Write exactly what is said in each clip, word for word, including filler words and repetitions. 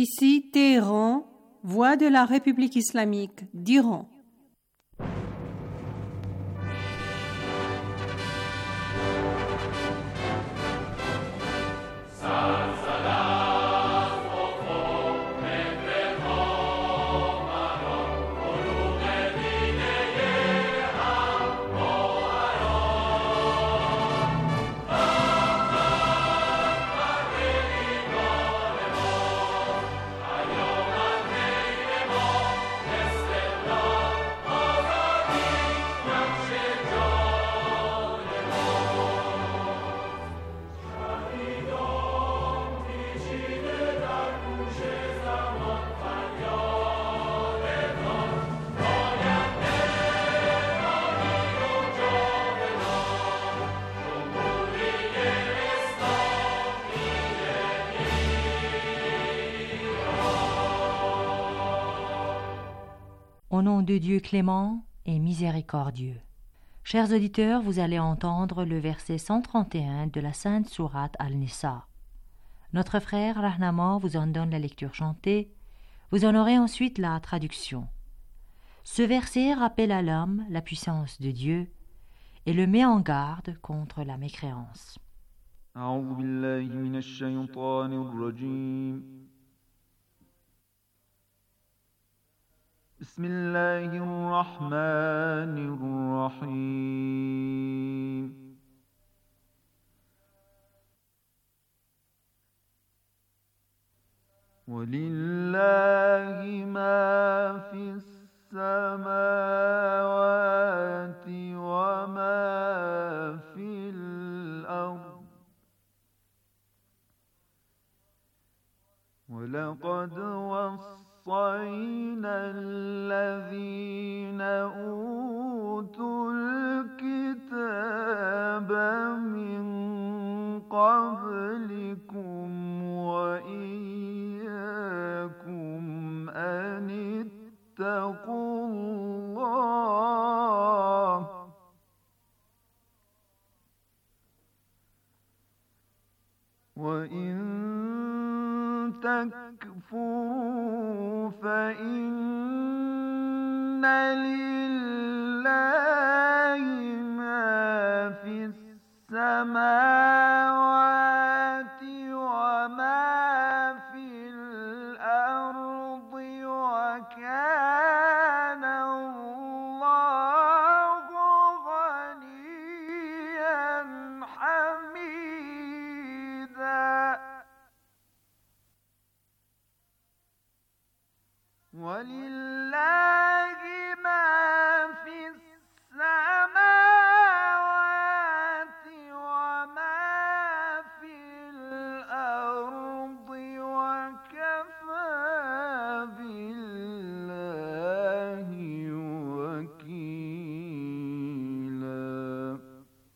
Ici Téhéran, voix de la République islamique d'Iran. Au nom de Dieu clément et miséricordieux. Chers auditeurs, vous allez entendre le verset cent trente et un de la Sainte Sourate Al-Nisa. Notre frère Rahnama vous en donne la lecture chantée. Vous en aurez ensuite la traduction. Ce verset rappelle à l'homme la puissance de Dieu et le met en garde contre la mécréance. أعوذ بالله من الشيطان الرجيم. بسم الله الرحمن الرحيم. ولله ما في السماوات وما في الأرض ولقد وصينا الذين أوتوا الكتاب من قبلكم وإياكم أن اتقوا الله وإن تكفروا فإن لله ما في السماوات وما في الأرض وكان الله غنيا حميدا. ولله ما في السماوات وما في الأرض وكفى بالله وكيلا.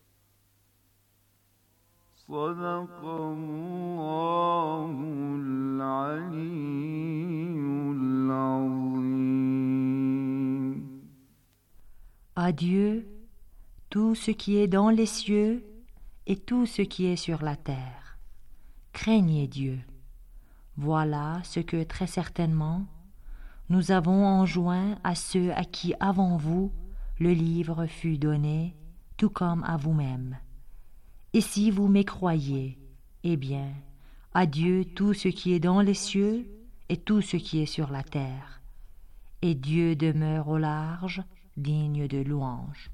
صدق الله العلي. À Dieu, tout ce qui est dans les cieux et tout ce qui est sur la terre. Craignez Dieu. Voilà ce que très certainement nous avons enjoint à ceux à qui avant vous le livre fut donné, tout comme à vous-même. Et si vous mécroyez, eh bien, à Dieu tout ce qui est dans les cieux et tout ce qui est sur la terre. Et Dieu demeure au large, digne de louange.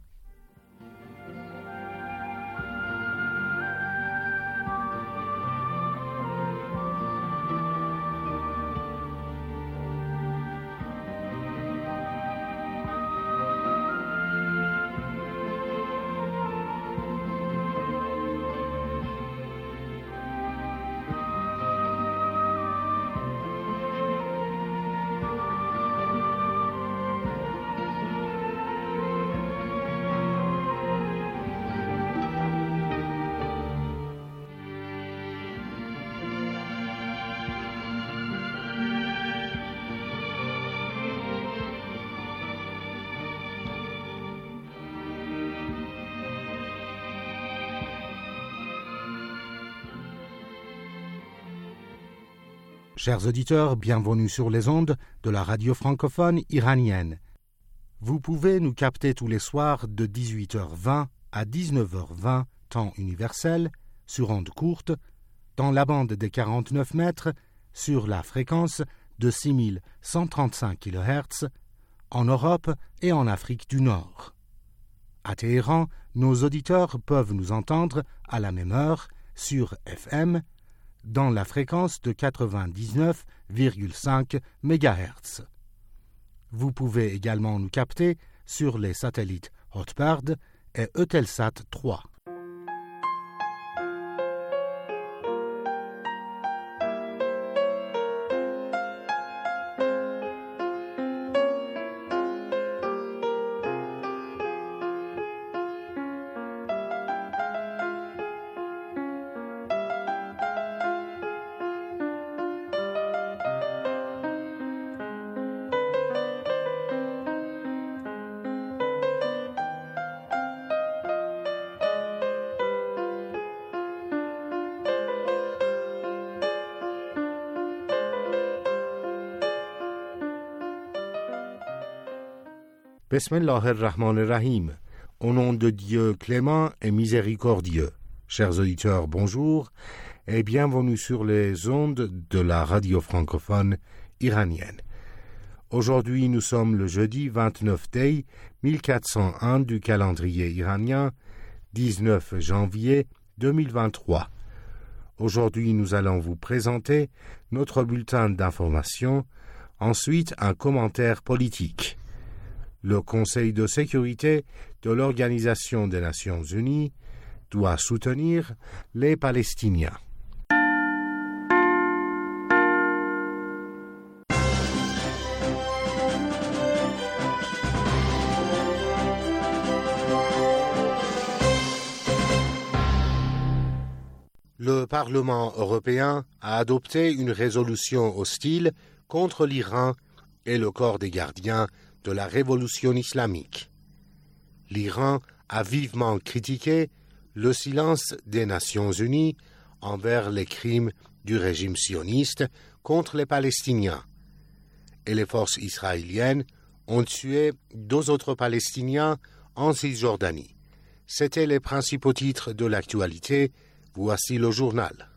Chers auditeurs, bienvenue sur les ondes de la radio francophone iranienne. Vous pouvez nous capter tous les soirs de dix-huit heures vingt à dix-neuf heures vingt, temps universel, sur ondes courtes, dans la bande des quarante-neuf mètres, sur la fréquence de six mille cent trente-cinq kilohertz, en Europe et en Afrique du Nord. À Téhéran, nos auditeurs peuvent nous entendre à la même heure sur F M, dans la fréquence de quatre-vingt-dix-neuf virgule cinq mégahertz. Vous pouvez également nous capter sur les satellites Hotbird et Eutelsat trois. Bismillah ar-Rahman ar-Rahim. Au nom de Dieu clément et miséricordieux. Chers auditeurs, bonjour et bienvenue sur les ondes de la radio francophone iranienne. Aujourd'hui, nous sommes le jeudi vingt-neuf Day mille quatre cent un du calendrier iranien, dix-neuf janvier deux mille vingt-trois. Aujourd'hui, nous allons vous présenter notre bulletin d'information, ensuite un commentaire politique. Le Conseil de sécurité de l'Organisation des Nations Unies doit soutenir les Palestiniens. Le Parlement européen a adopté une résolution hostile contre l'Iran et le corps des gardiens de la révolution islamique. L'Iran a vivement critiqué le silence des Nations unies envers les crimes du régime sioniste contre les Palestiniens. Et les forces israéliennes ont tué deux autres Palestiniens en Cisjordanie. C'étaient les principaux titres de l'actualité. Voici le journal.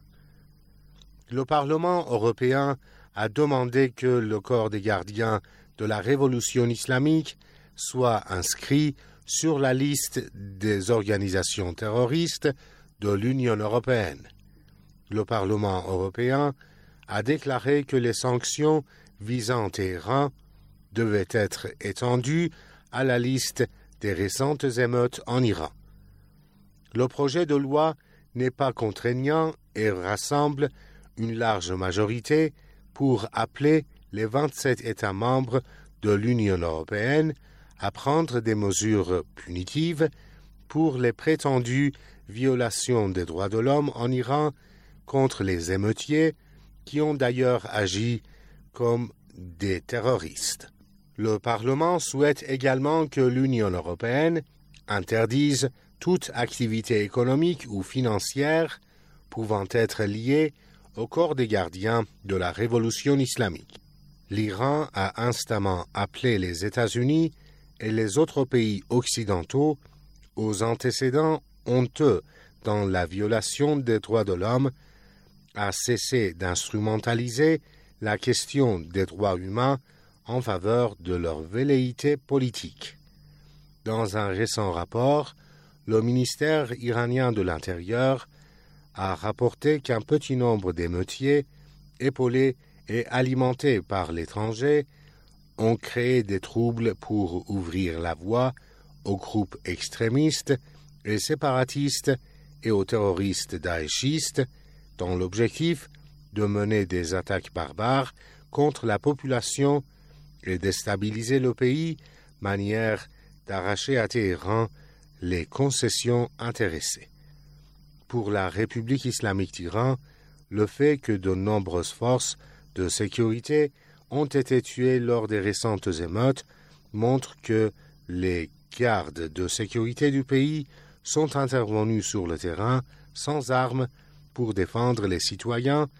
Le Parlement européen a demandé que le corps des gardiens de la révolution islamique soit inscrit sur la liste des organisations terroristes de l'Union européenne. Le Parlement européen a déclaré que les sanctions visant Téhéran devaient être étendues à la liste des récentes émeutes en Iran. Le projet de loi n'est pas contraignant et rassemble une large majorité pour appeler les vingt-sept États membres de l'Union européenne à prendre des mesures punitives pour les prétendues violations des droits de l'homme en Iran contre les émeutiers qui ont d'ailleurs agi comme des terroristes. Le Parlement souhaite également que l'Union européenne interdise toute activité économique ou financière pouvant être liée au corps des gardiens de la révolution islamique. L'Iran a instamment appelé les États-Unis et les autres pays occidentaux aux antécédents honteux dans la violation des droits de l'homme à cesser d'instrumentaliser la question des droits humains en faveur de leur velléité politique. Dans un récent rapport, le ministère iranien de l'Intérieur a rapporté qu'un petit nombre d'émeutiers, épaulés et alimentés par l'étranger, ont créé des troubles pour ouvrir la voie aux groupes extrémistes et séparatistes et aux terroristes daéchistes dans l'objectif de mener des attaques barbares contre la population et déstabiliser le pays, manière d'arracher à Téhéran les concessions intéressées. Pour la République islamique d'Iran, le fait que de nombreuses forces de sécurité ont été tuées lors des récentes émeutes montre que les gardes de sécurité du pays sont intervenus sur le terrain sans armes pour défendre les citoyens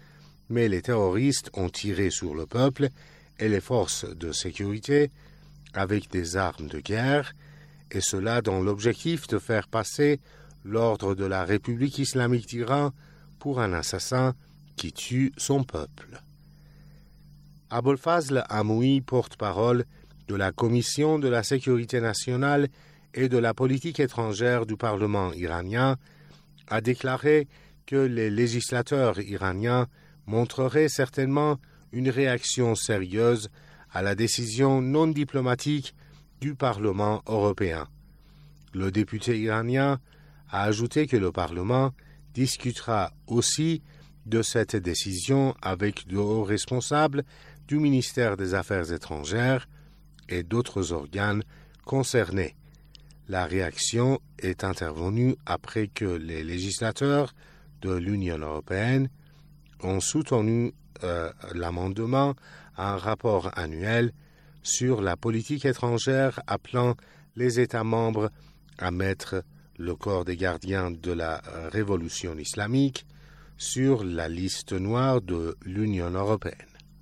mais les terroristes ont tiré sur le peuple et les forces de sécurité avec des armes de guerre, et cela dans l'objectif de faire passer l'ordre de la République islamique d'Iran pour un assassin qui tue son peuple. Abolfazl Amoui, porte-parole de la Commission de la sécurité nationale et de la politique étrangère du Parlement iranien, a déclaré que les législateurs iraniens montreraient certainement une réaction sérieuse à la décision non diplomatique du Parlement européen. Le député iranien a ajouté que le Parlement discutera aussi de cette décision avec de hauts responsables du ministère des Affaires étrangères et d'autres organes concernés. La réaction est intervenue après que les législateurs de l'Union européenne ont soutenu euh, l'amendement à un rapport annuel sur la politique étrangère appelant les États membres à mettre le corps des gardiens de la révolution islamique sur la liste noire de l'Union européenne.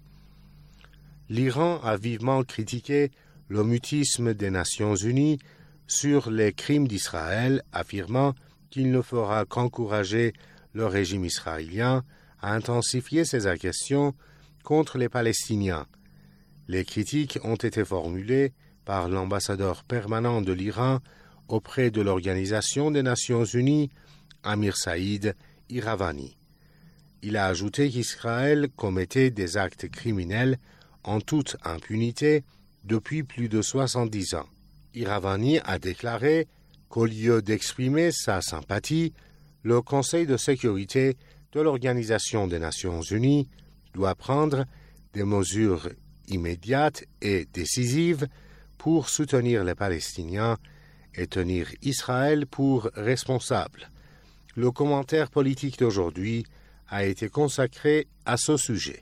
L'Iran a vivement critiqué le mutisme des Nations unies sur les crimes d'Israël, affirmant qu'il ne fera qu'encourager le régime israélien à intensifier ses agressions contre les Palestiniens. Les critiques ont été formulées par l'ambassadeur permanent de l'Iran auprès de l'Organisation des Nations unies, Amir Saïd Iravani. Il a ajouté qu'Israël commettait des actes criminels en toute impunité depuis plus de soixante-dix ans. Iravani a déclaré qu'au lieu d'exprimer sa sympathie, le Conseil de sécurité de l'Organisation des Nations unies doit prendre des mesures immédiates et décisives pour soutenir les Palestiniens et tenir Israël pour responsable. Le commentaire politique d'aujourd'hui a été consacré à ce sujet.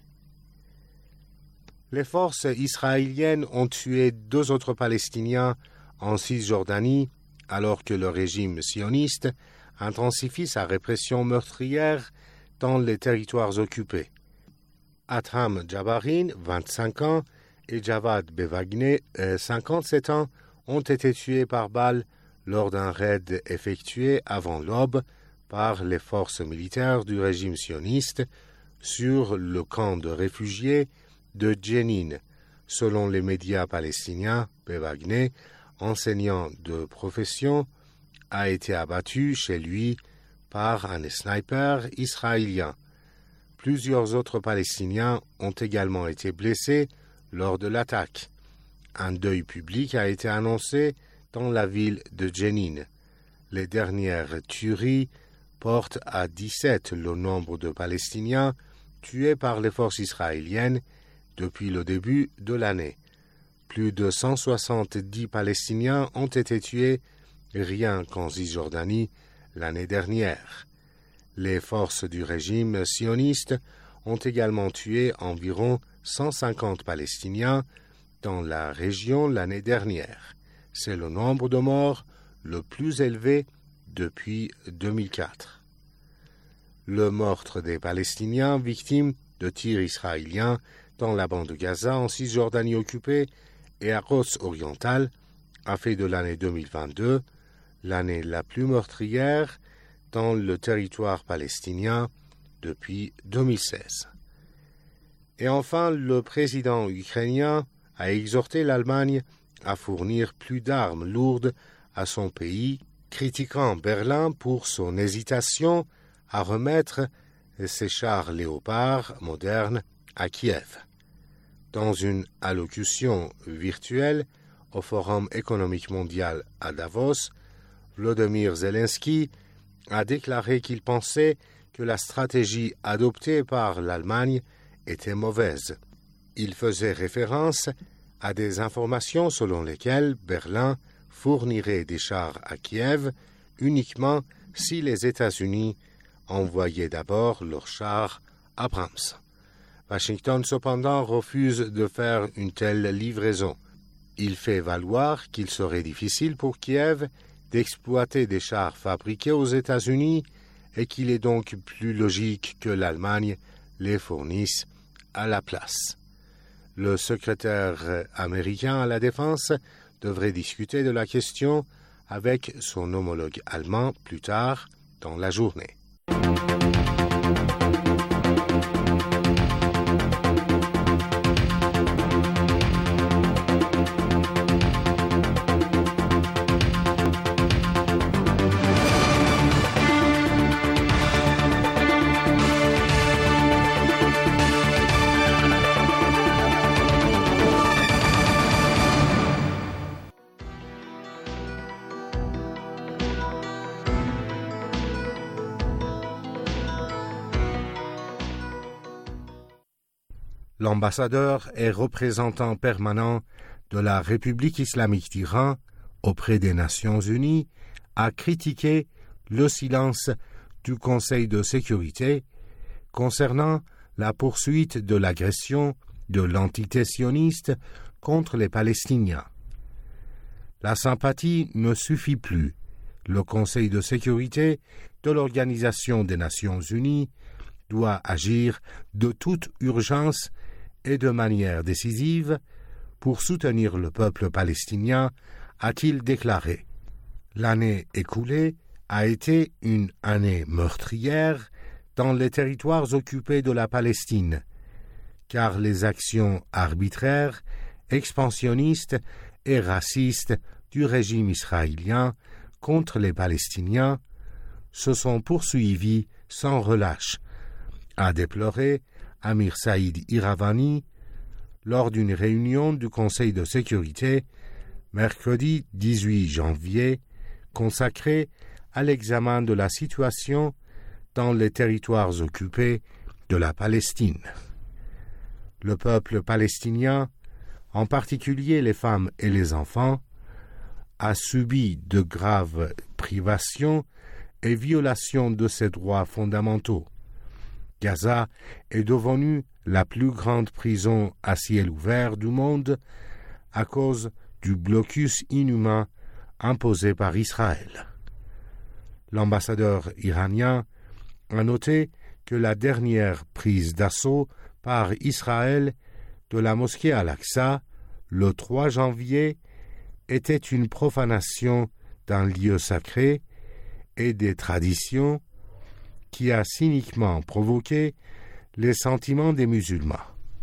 Les forces israéliennes ont tué deux autres Palestiniens en Cisjordanie, alors que le régime sioniste intensifie sa répression meurtrière dans les territoires occupés. Atham Jabarin, vingt-cinq ans, et Javad Bevagne, cinquante-sept ans, ont été tués par balle lors d'un raid effectué avant l'aube par les forces militaires du régime sioniste sur le camp de réfugiés de Jenin. Selon les médias palestiniens, Bevagne, enseignant de profession, a été abattu chez lui par un sniper israélien. Plusieurs autres Palestiniens ont également été blessés lors de l'attaque. Un deuil public a été annoncé dans la ville de Jenin. Les dernières tueries portent à dix-sept le nombre de Palestiniens tués par les forces israéliennes depuis le début de l'année. Plus de cent soixante-dix Palestiniens ont été tués rien qu'en Cisjordanie l'année dernière. Les forces du régime sioniste ont également tué environ cent cinquante Palestiniens dans la région l'année dernière. C'est le nombre de morts le plus élevé depuis deux mille quatre. Le meurtre des Palestiniens victimes de tirs israéliens dans la bande de Gaza en Cisjordanie occupée et à Quds orientale a fait de l'année deux mille vingt-deux l'année la plus meurtrière dans le territoire palestinien depuis deux mille seize. Et enfin, le président ukrainien a exhorté l'Allemagne à fournir plus d'armes lourdes à son pays, critiquant Berlin pour son hésitation à remettre ses chars léopards modernes à Kiev. Dans une allocution virtuelle au Forum économique mondial à Davos, Volodymyr Zelensky a déclaré qu'il pensait que la stratégie adoptée par l'Allemagne était mauvaise. Il faisait référence à des informations selon lesquelles Berlin fournirait des chars à Kiev uniquement si les États-Unis envoyaient d'abord leurs chars Abrams. Washington, cependant, refuse de faire une telle livraison. Il fait valoir qu'il serait difficile pour Kiev d'exploiter des chars fabriqués aux États-Unis et qu'il est donc plus logique que l'Allemagne les fournissent à la place. Le secrétaire américain à la Défense devrait discuter de la question avec son homologue allemand plus tard dans la journée. L'ambassadeur et représentant permanent de la République islamique d'Iran auprès des Nations unies a critiqué le silence du Conseil de sécurité concernant la poursuite de l'agression de l'entité sioniste contre les Palestiniens. La sympathie ne suffit plus. Le Conseil de sécurité de l'Organisation des Nations unies doit agir de toute urgence et de manière décisive pour soutenir le peuple palestinien, a-t-il déclaré. L'année écoulée a été une année meurtrière dans les territoires occupés de la Palestine, car les actions arbitraires, expansionnistes et racistes du régime israélien contre les Palestiniens se sont poursuivies sans relâche, a déploré Amir Saïd Iravani lors d'une réunion du Conseil de sécurité mercredi dix-huit janvier consacrée à l'examen de la situation dans les territoires occupés de la Palestine. Le peuple palestinien, en particulier les femmes et les enfants, a subi de graves privations et violations de ses droits fondamentaux. Gaza est devenue la plus grande prison à ciel ouvert du monde à cause du blocus inhumain imposé par Israël. L'ambassadeur iranien a noté que la dernière prise d'assaut par Israël de la mosquée Al-Aqsa le trois janvier était une profanation d'un lieu sacré et des traditions qui a cyniquement provoqué les sentiments des musulmans.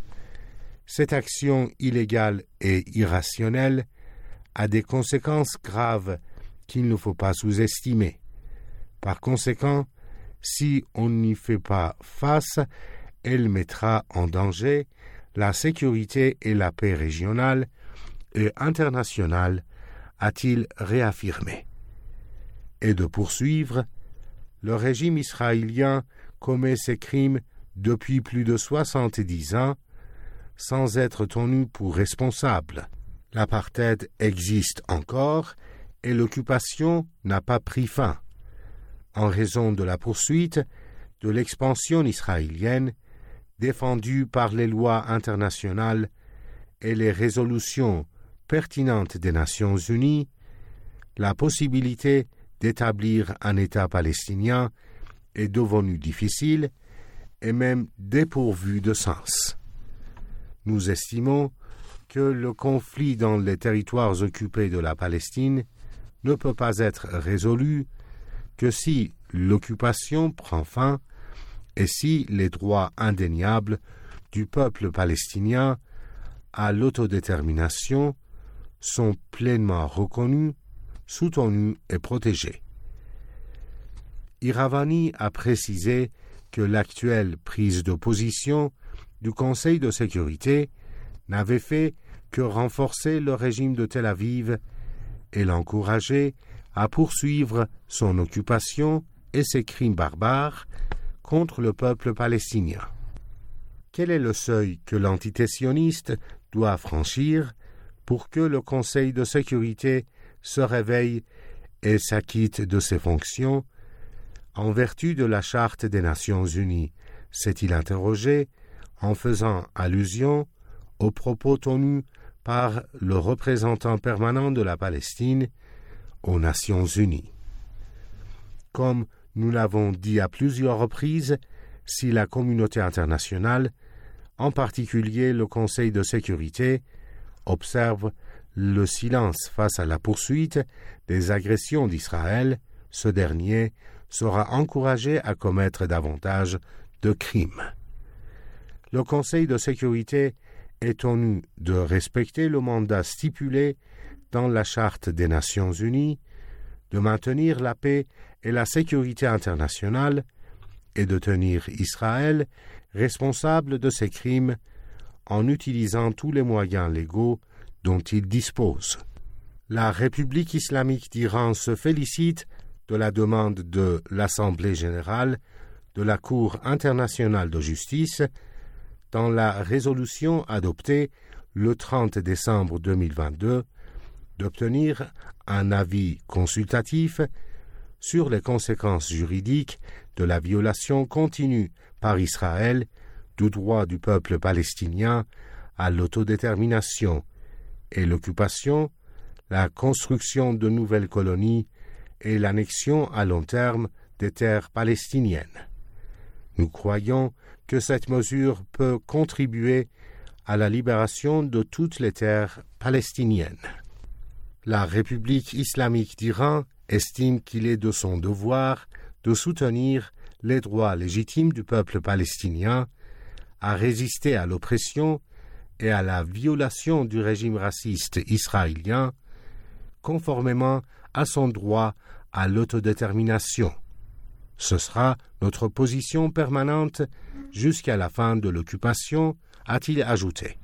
Cette action illégale et irrationnelle a des conséquences graves qu'il ne faut pas sous-estimer. Par conséquent, si on n'y fait pas face, elle mettra en danger la sécurité et la paix régionale et internationale, a-t-il réaffirmé. Et de poursuivre, le régime israélien commet ces crimes depuis plus de soixante-dix ans sans être tenu pour responsable. L'apartheid existe encore et l'occupation n'a pas pris fin. En raison de la poursuite de l'expansion israélienne défendue par les lois internationales et les résolutions pertinentes des Nations unies, la possibilité d'établir un État palestinien est devenue difficile et même dépourvue de sens. Nous estimons que le conflit dans les territoires occupés de la Palestine ne peut pas être résolu que si l'occupation prend fin et si les droits indéniables du peuple palestinien à l'autodétermination sont pleinement reconnus, soutenus et protégés. Iravani a précisé que l'actuelle prise de position du Conseil de sécurité n'avait fait que renforcer le régime de Tel Aviv et l'encourager à poursuivre son occupation et ses crimes barbares contre le peuple palestinien. Quel est le seuil que l'entité sioniste doit franchir pour que le Conseil de sécurité se réveille et s'acquitte de ses fonctions en vertu de la Charte des Nations unies, s'est-il interrogé en faisant allusion aux propos tenus par le représentant permanent de la Palestine aux Nations unies. Comme nous l'avons dit à plusieurs reprises, si la communauté internationale, en particulier le Conseil de sécurité, observe le silence face à la poursuite des agressions d'Israël, ce dernier sera encouragé à commettre davantage de crimes. Le Conseil de sécurité est tenu de respecter le mandat stipulé dans la Charte des Nations unies, de maintenir la paix et la sécurité internationale et de tenir Israël responsable de ses crimes en utilisant tous les moyens légaux dont il dispose. La République islamique d'Iran se félicite de la demande de l'Assemblée générale de la Cour internationale de justice dans la résolution adoptée le trente décembre deux mille vingt-deux d'obtenir un avis consultatif sur les conséquences juridiques de la violation continue par Israël du droit du peuple palestinien à l'autodétermination et l'occupation, la construction de nouvelles colonies et l'annexion à long terme des terres palestiniennes. Nous croyons que cette mesure peut contribuer à la libération de toutes les terres palestiniennes. La République islamique d'Iran estime qu'il est de son devoir de soutenir les droits légitimes du peuple palestinien à résister à l'oppression et à la violation du régime raciste israélien, conformément à son droit à l'autodétermination. Ce sera notre position permanente jusqu'à la fin de l'occupation, a-t-il ajouté.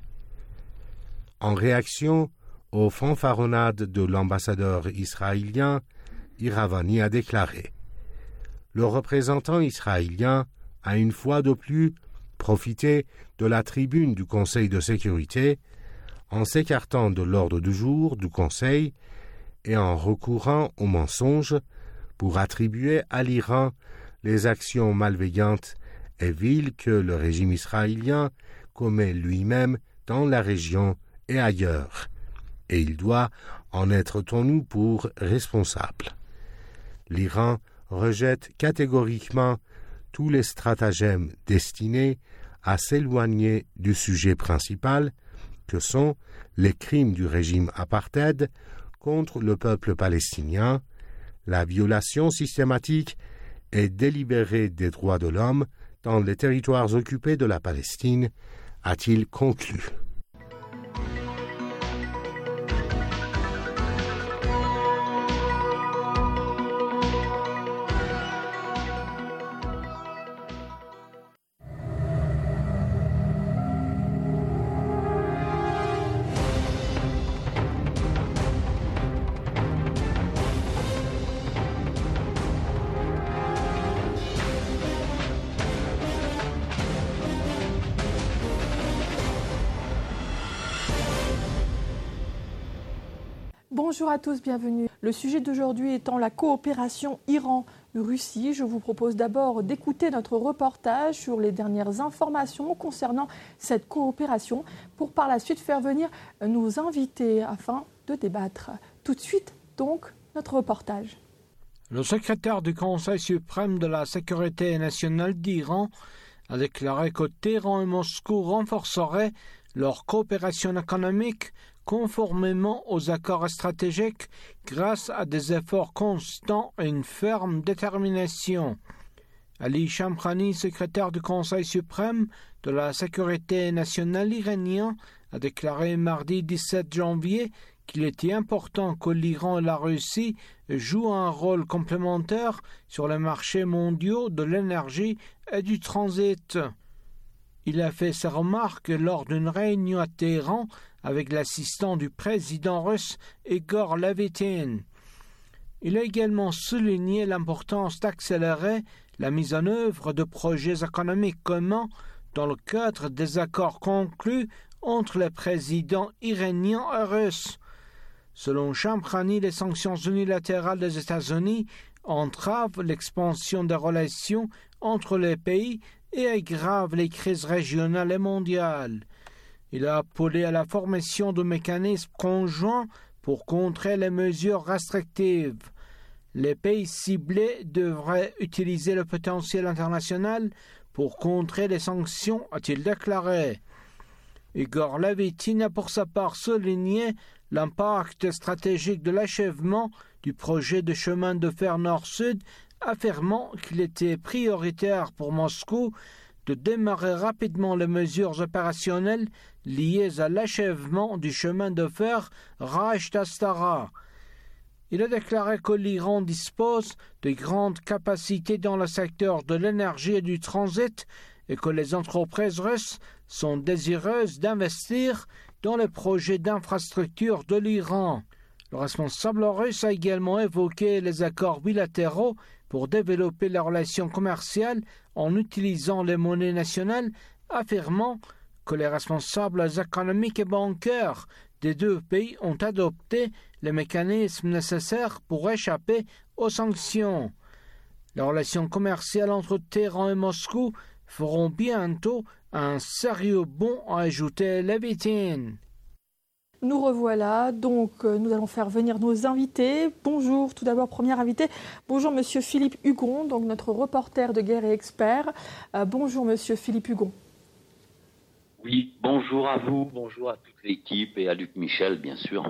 En réaction aux fanfaronnades de l'ambassadeur israélien, Iravani a déclaré « Le représentant israélien a une fois de plus profité de la tribune du Conseil de sécurité en s'écartant de l'ordre du jour du Conseil et en recourant au mensonge pour attribuer à l'Iran les actions malveillantes et viles que le régime israélien commet lui-même dans la région et ailleurs, et il doit en être tenu pour responsable. L'Iran rejette catégoriquement tous les stratagèmes destinés à s'éloigner du sujet principal, que sont les crimes du régime apartheid contre le peuple palestinien, la violation systématique et délibérée des droits de l'homme dans les territoires occupés de la Palestine, a-t-il conclu. Bonjour à tous, bienvenue. Le sujet d'aujourd'hui étant la coopération Iran-Russie. Je vous propose d'abord d'écouter notre reportage sur les dernières informations concernant cette coopération pour par la suite faire venir nos invités afin de débattre. Tout de suite, donc, notre reportage. Le secrétaire du Conseil suprême de la sécurité nationale d'Iran a déclaré que Téhéran et Moscou renforceraient leur coopération économique conformément aux accords stratégiques grâce à des efforts constants et une ferme détermination. Ali Shamkhani, secrétaire du Conseil suprême de la sécurité nationale iranien, a déclaré mardi dix-sept janvier qu'il était important que l'Iran et la Russie jouent un rôle complémentaire sur les marchés mondiaux de l'énergie et du transit. Il a fait ces remarques lors d'une réunion à Téhéran avec l'assistant du président russe Igor Levitin. Il a également souligné l'importance d'accélérer la mise en œuvre de projets économiques communs dans le cadre des accords conclus entre les présidents iraniens et russes. Selon Shamkhani, les sanctions unilatérales des États-Unis entravent l'expansion des relations entre les pays et aggravent les crises régionales et mondiales. Il a appelé à la formation de mécanismes conjoints pour contrer les mesures restrictives. les pays ciblés devraient utiliser le potentiel international pour contrer les sanctions, a-t-il déclaré. Igor Levitin a pour sa part souligné l'impact stratégique de l'achèvement du projet de chemin de fer nord-sud, affirmant qu'il était prioritaire pour Moscou de démarrer rapidement les mesures opérationnelles liées à l'achèvement du chemin de fer Rajt-Astara. Il a déclaré que l'Iran dispose de grandes capacités dans le secteur de l'énergie et du transit et que les entreprises russes sont désireuses d'investir dans les projets d'infrastructure de l'Iran. Le responsable russe a également évoqué les accords bilatéraux pour développer les relations commerciales en utilisant les monnaies nationales, affirmant que les responsables économiques et bancaires des deux pays ont adopté les mécanismes nécessaires pour échapper aux sanctions. Les relations commerciales entre Téhéran et Moscou feront bientôt un sérieux bond, a ajouté Levitin. Nous revoilà, donc euh, nous allons faire venir nos invités. Bonjour, tout d'abord, premier invité. Bonjour, monsieur Philippe Hugon, donc notre reporter de guerre et expert. Euh, bonjour, monsieur Philippe Hugon. Oui, bonjour à vous, bonjour à toute l'équipe et à Luc Michel, bien sûr.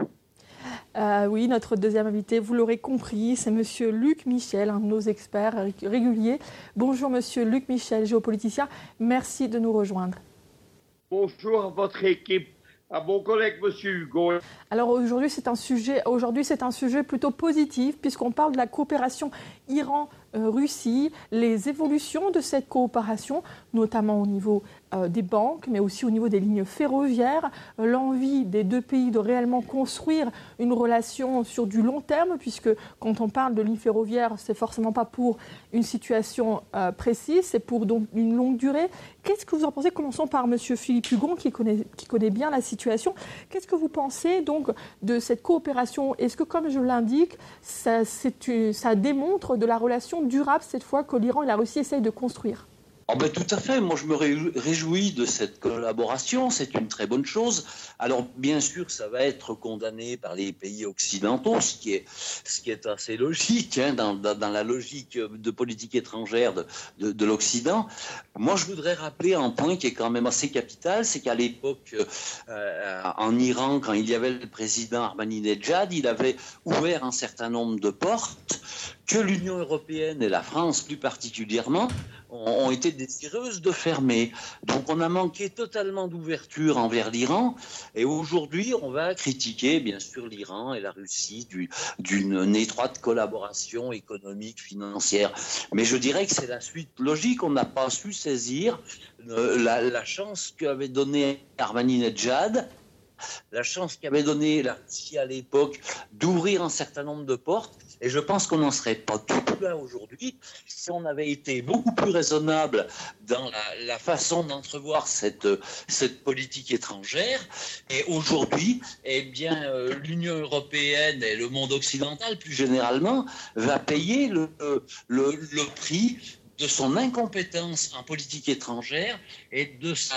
Euh, oui, notre deuxième invité, vous l'aurez compris, c'est monsieur Luc Michel, un de nos experts réguliers. Bonjour, monsieur Luc Michel, géopoliticien. Merci de nous rejoindre. Bonjour à votre équipe. À mon collègue, monsieur Hugo. Alors aujourd'hui, c'est un sujet, aujourd'hui, c'est un sujet plutôt positif puisqu'on parle de la coopération Iran-Russie, les évolutions de cette coopération, notamment au niveau euh, des banques, mais aussi au niveau des lignes ferroviaires, l'envie des deux pays de réellement construire une relation sur du long terme, puisque quand on parle de lignes ferroviaires, c'est forcément pas pour une situation euh, précise, c'est pour donc une longue durée. Qu'est-ce que vous en pensez? Commençons par monsieur Philippe Hugon, qui connaît, qui connaît bien la situation. Qu'est-ce que vous pensez donc de cette coopération? Est-ce que, comme je l'indique, ça, c'est, ça démontre de la relation durable cette fois que l'Iran et la Russie essayent de construire? Oh ben, tout à fait, moi je me réjouis de cette collaboration, c'est une très bonne chose. Alors bien sûr ça va être condamné par les pays occidentaux, ce qui est, ce qui est assez logique hein, dans, dans, dans la logique de politique étrangère de, de, de l'Occident. Moi je voudrais rappeler un point qui est quand même assez capital, c'est qu'à l'époque euh, en Iran, quand il y avait le président Ahmadinejad, il avait ouvert un certain nombre de portes que l'Union européenne et la France plus particulièrement ont été désireuses de fermer. Donc on a manqué totalement d'ouverture envers l'Iran et aujourd'hui on va critiquer bien sûr l'Iran et la Russie du, d'une étroite collaboration économique, financière. Mais je dirais que c'est la suite logique, on n'a pas su saisir euh, la, la chance qu'avait donnée Ahmadinejad, la chance qu'avait donnée la Russie à l'époque d'ouvrir un certain nombre de portes. Et je pense qu'on n'en serait pas du tout là aujourd'hui si on avait été beaucoup plus raisonnable dans la, la façon d'entrevoir cette, cette politique étrangère. Et aujourd'hui, eh bien, euh, l'Union européenne et le monde occidental, plus généralement, va payer le, le, le prix de son incompétence en politique étrangère et de sa,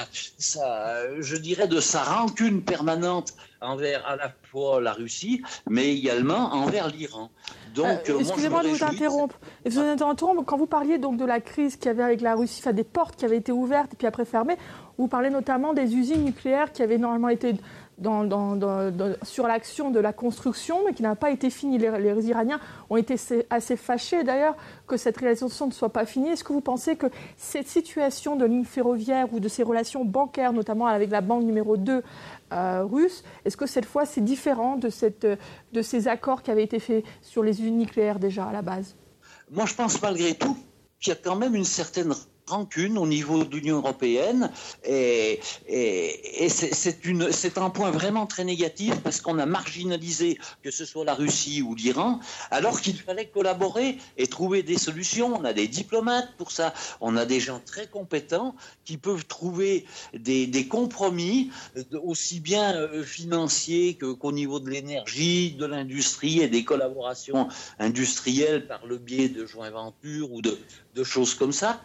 sa, je dirais, de sa rancune permanente envers à la fois la Russie, mais également envers l'Iran. Donc, euh, excusez-moi de vous interrompre. De vous interrompre. Quand vous parliez donc de la crise qu'il y avait avec la Russie, enfin des portes qui avaient été ouvertes et puis après fermées, vous parlez notamment des usines nucléaires qui avaient normalement été dans, dans, dans, dans, sur l'action de la construction, mais qui n'a pas été finie. Les, les Iraniens ont été assez fâchés d'ailleurs que cette réalisation ne soit pas finie. Est-ce que vous pensez que cette situation de ligne ferroviaire ou de ces relations bancaires, notamment avec la banque numéro deux euh, russe, est-ce que cette fois c'est différent de, cette, de ces accords qui avaient été faits sur les usines nucléaires déjà à la base? Moi je pense malgré tout qu'il y a quand même une certaine rancune au niveau de l'Union européenne et, et, et c'est, c'est, une, c'est un point vraiment très négatif parce qu'on a marginalisé que ce soit la Russie ou l'Iran alors qu'il fallait collaborer et trouver des solutions. On a des diplomates pour ça, on a des gens très compétents qui peuvent trouver des, des compromis aussi bien financiers que, qu'au niveau de l'énergie, de l'industrie et des collaborations industrielles par le biais de joint venture ou de, de choses comme ça. Et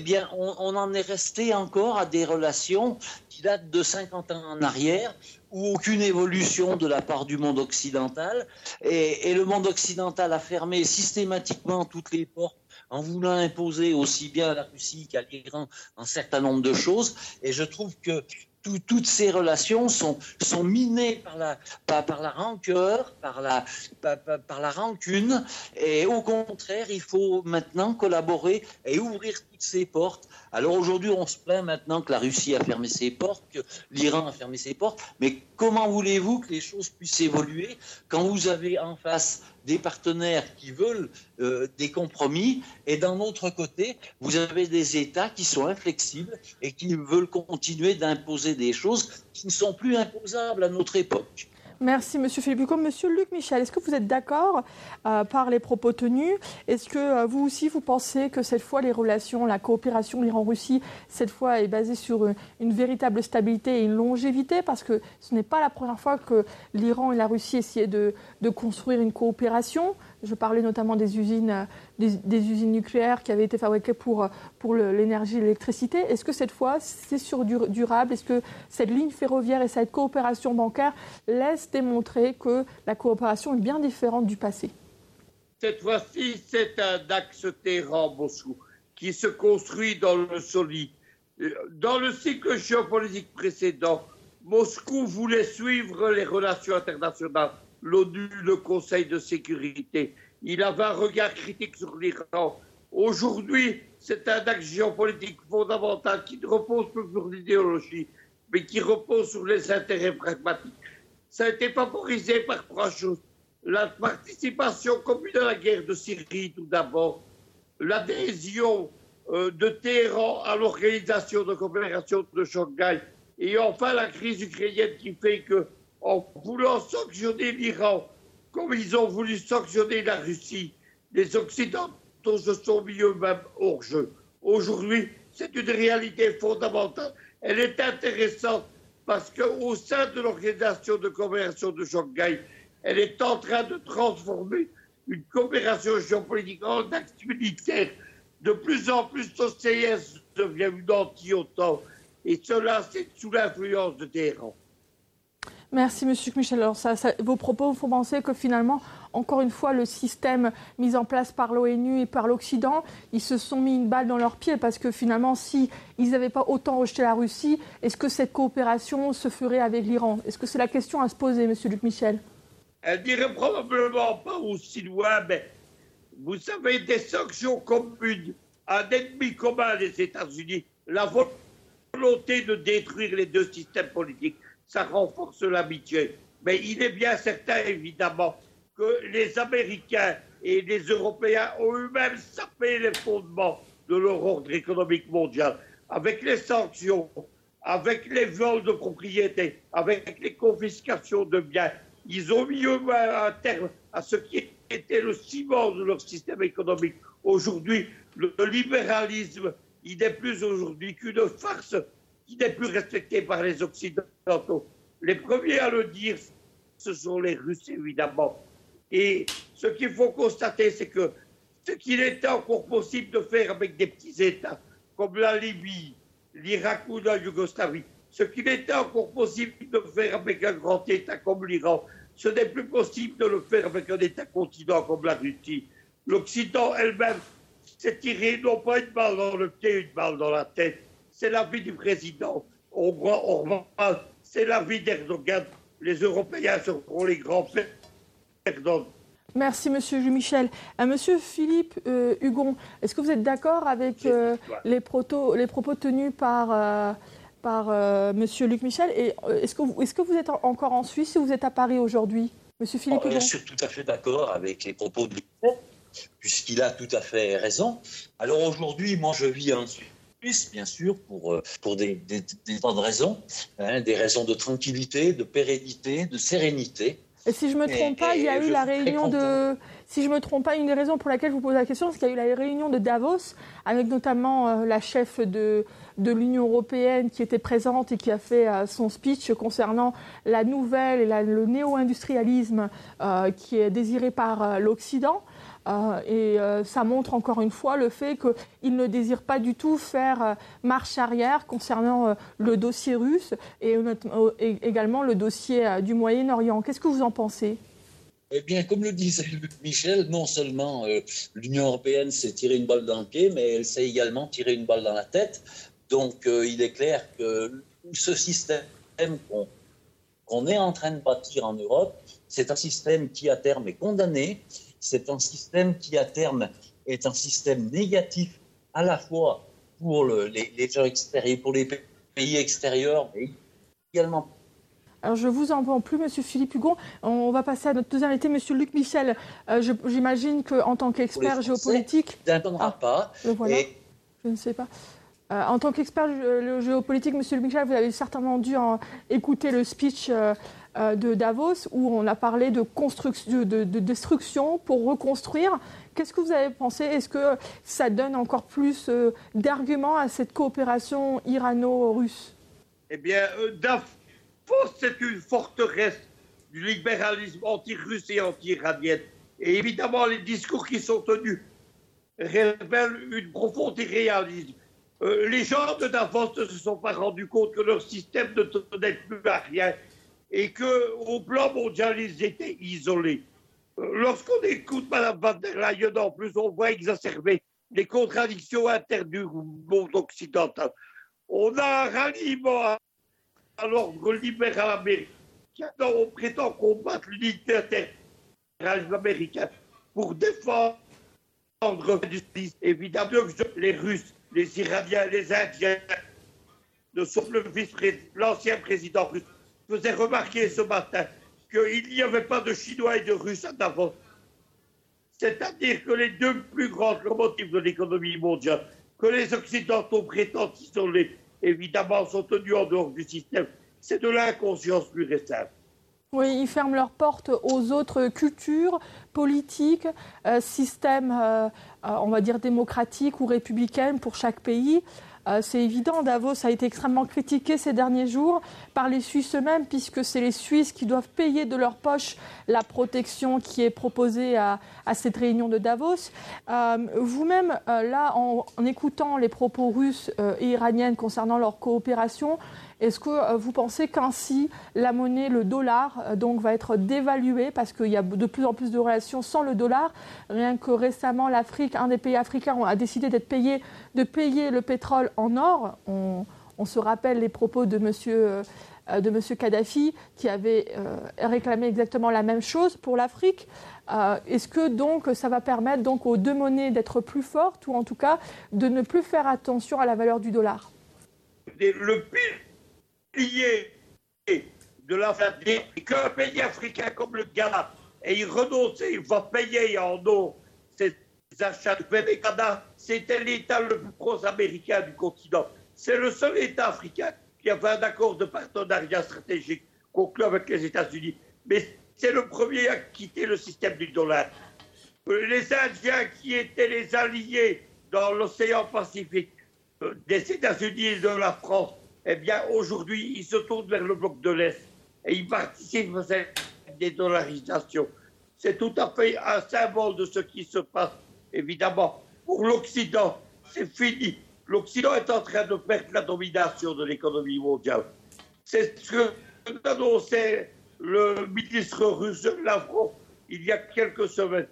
bien, on, on en est resté encore à des relations qui datent de cinquante ans en arrière, où aucune évolution de la part du monde occidental, et, et le monde occidental a fermé systématiquement toutes les portes en voulant imposer aussi bien à la Russie qu'à l'Iran un certain nombre de choses. Et je trouve que tout, toutes ces relations sont, sont minées par la, par, par la rancœur, par la, par, par, par la rancune. Et au contraire, il faut maintenant collaborer et ouvrir toutes ces portes. Alors aujourd'hui, on se plaint maintenant que la Russie a fermé ses portes, que l'Iran a fermé ses portes. Mais comment voulez-vous que les choses puissent évoluer quand vous avez en face des partenaires qui veulent euh, des compromis, et d'un autre côté, vous avez des États qui sont inflexibles et qui veulent continuer d'imposer des choses qui ne sont plus imposables à notre époque. Merci, Monsieur Philippe Hugon. Monsieur Luc Michel, est-ce que vous êtes d'accord euh, par les propos tenus? Est-ce que euh, vous aussi, vous pensez que cette fois, les relations, la coopération Iran-Russie, cette fois, est basée sur une, une véritable stabilité et une longévité? Parce que ce n'est pas la première fois que l'Iran et la Russie essayaient de, de construire une coopération. Je parlais notamment des usines, des, des usines nucléaires qui avaient été fabriquées pour, pour le, l'énergie et l'électricité. Est-ce que cette fois, c'est sur du, durable? Est-ce que cette ligne ferroviaire et cette coopération bancaire laissent démontrer que la coopération est bien différente du passé? Cette fois-ci, c'est un axe Téhéran-Moscou qui se construit dans le solide. Dans le cycle géopolitique précédent, Moscou voulait suivre les relations internationales, l'ONU, le Conseil de sécurité. Il avait un regard critique sur l'Iran. Aujourd'hui, c'est un axe géopolitique fondamental qui ne repose plus sur l'idéologie, mais qui repose sur les intérêts pragmatiques. Ça a été favorisé par trois choses. La participation commune à la guerre de Syrie, tout d'abord. L'adhésion euh, de Téhéran à l'organisation de coopération de Shanghai. Et enfin, la crise ukrainienne qui fait que, en voulant sanctionner l'Iran, comme ils ont voulu sanctionner la Russie, les Occidentaux se sont mis eux-mêmes hors jeu. Aujourd'hui, c'est une réalité fondamentale. Elle est intéressante parce qu'au sein de l'organisation de coopération de Shanghai, elle est en train de transformer une coopération géopolitique en axe militaire. De plus en plus, l'O C S devient une anti-OTAN. Et cela, c'est sous l'influence de Téhéran. Merci, Monsieur Michel. Alors, ça, ça, vos propos vous font penser que finalement, encore une fois, le système mis en place par l'ONU et par l'Occident, ils se sont mis une balle dans leur pied parce que finalement, si ils n'avaient pas autant rejeté la Russie, est-ce que cette coopération se ferait avec l'Iran? Est-ce que c'est la question à se poser, Monsieur Luc Michel? Elle n'irait probablement pas aussi loin, mais vous savez, des sanctions communes, un ennemi commun des États-Unis, la volonté de détruire les deux systèmes politiques, ça renforce l'amitié. Mais il est bien certain, évidemment, que les Américains et les Européens ont eux-mêmes sapé les fondements de leur ordre économique mondial. Avec les sanctions, avec les vols de propriété, avec les confiscations de biens, ils ont mis eux-mêmes un terme à ce qui était le ciment de leur système économique. Aujourd'hui, le libéralisme, il n'est plus aujourd'hui qu'une farce qui n'est plus respectée par les Occidentaux. Les premiers à le dire, ce sont les Russes, évidemment. Et ce qu'il faut constater, c'est que ce qu'il était encore possible de faire avec des petits États, comme la Libye, l'Irak ou la Yougoslavie, ce qu'il était encore possible de faire avec un grand État comme l'Iran, ce n'est plus possible de le faire avec un État continent comme la Russie. L'Occident elle-même s'est tiré non pas une balle dans le pied, une balle dans la tête. C'est l'avis du président hongrois Orbán, c'est l'avis d'Erdogan. Les Européens seront les grands perdants. Merci, Monsieur Michel. Euh, Monsieur Philippe euh, Hugon, est-ce que vous êtes d'accord avec euh, les, proto, les propos tenus par, euh, par euh, Monsieur Luc Michel? Et euh, est-ce que, vous, est-ce que vous êtes encore en Suisse ou vous êtes à Paris aujourd'hui, Monsieur Philippe oh, Hugon? Je suis tout à fait d'accord avec les propos de Luc Michel, puisqu'il a tout à fait raison. Alors aujourd'hui, moi, je vis en Suisse, bien sûr, pour, pour des, des, des tas de raisons, hein, des raisons de tranquillité, de pérennité, de sérénité. Et si je ne me trompe pas, il y a eu la réunion de... Si je ne me trompe pas, une des raisons pour laquelle je vous pose la question, c'est qu'il y a eu la réunion de Davos, avec notamment euh, la chef de, de l'Union européenne qui était présente et qui a fait euh, son speech concernant la nouvelle et la, le néo-industrialisme euh, qui est désiré par euh, l'Occident. Euh, et euh, ça montre encore une fois le fait qu'ils ne désirent pas du tout faire euh, marche arrière concernant euh, le dossier russe et, euh, et également le dossier euh, du Moyen-Orient. Qu'est-ce que vous en pensez ? Eh bien, comme le disait Luc Michel, non seulement euh, l'Union européenne s'est tiré une balle dans le pied, mais elle s'est également tiré une balle dans la tête. Donc, euh, il est clair que ce système qu'on, qu'on est en train de bâtir en Europe, c'est un système qui, à terme, est condamné. C'est un système qui, à terme, est un système négatif à la fois pour le, les, les gens extérieurs, pour les pays extérieurs, mais également. Alors, je ne vous en prends plus, Monsieur Philippe Hugon. On va passer à notre deuxième invité, Monsieur Luc Michel. Euh, je, j'imagine qu'en tant qu'expert géopolitique... Ça n'entendra ah, pas. Le voilà. Et... Je ne sais pas. Euh, en tant qu'expert le géopolitique, Monsieur Luc Michel, vous avez certainement dû en écouter le speech euh, euh, de Davos où on a parlé de, construction, de, de destruction pour reconstruire. Qu'est-ce que vous avez pensé ? Est-ce que ça donne encore plus euh, d'arguments à cette coopération irano-russe ? Eh bien, euh, Davos, c'est une forteresse du libéralisme anti-russe et anti-iranien. Et évidemment, les discours qui sont tenus révèlent une profonde irréalisme. Euh, les gens de Davos ne se sont pas rendus compte que leur système ne tenait plus à rien et qu'au plan mondial, ils étaient isolés. Euh, lorsqu'on écoute Mme van der Leyen, en plus, on voit exacerber les contradictions internes du monde occidental. On a un ralliement à, à l'ordre libéral américain, dont on prétend combattre l'unilatéralisme américain pour défendre évidemment les Russes, les Iraniens, les Indiens, ne sont le vice-président, l'ancien président russe, faisait remarquer ce matin qu'il n'y avait pas de Chinois et de Russes à Davos. C'est-à-dire que les deux plus grands locomotives de l'économie mondiale, que les Occidentaux prétendent isoler, évidemment, sont tenus en dehors du système. C'est de l'inconscience pure et simple. Oui, ils ferment leurs portes aux autres cultures, politiques, euh, systèmes, euh, euh, on va dire, démocratiques ou républicains pour chaque pays. Euh, c'est évident, Davos a été extrêmement critiqué ces derniers jours par les Suisses eux-mêmes, puisque c'est les Suisses qui doivent payer de leur poche la protection qui est proposée à, à cette réunion de Davos. Euh, vous-même, euh, là, en, en écoutant les propos russes euh, et iraniennes concernant leur coopération, est-ce que euh, vous pensez qu'ainsi la monnaie, le dollar, euh, donc, va être dévaluée parce qu'il y a de plus en plus de relations sans le dollar ? Rien que récemment, l'Afrique, un des pays africains a décidé d'être payé, de payer le pétrole en or. On, on se rappelle les propos de Monsieur, euh, de Monsieur Kadhafi qui avait euh, réclamé exactement la même chose pour l'Afrique. Euh, est-ce que donc ça va permettre donc aux deux monnaies d'être plus fortes ou en tout cas de ne plus faire attention à la valeur du dollar ? Le pire de la famille, qu'un pays africain comme le Ghana et il renonce, il va payer en eau ses achats de Ghana, c'était l'État le plus pro-américain du continent. C'est le seul État africain qui avait un accord de partenariat stratégique conclu avec les États-Unis. Mais c'est le premier à quitter le système du dollar. Les Indiens qui étaient les alliés dans l'océan Pacifique des États-Unis et de la France, eh bien, aujourd'hui, ils se tournent vers le bloc de l'Est et ils participent à cette dédollarisation. C'est tout à fait un symbole de ce qui se passe. Évidemment, pour l'Occident, c'est fini. L'Occident est en train de perdre la domination de l'économie mondiale. C'est ce que annonçait le ministre russe Lavrov il y a quelques semaines.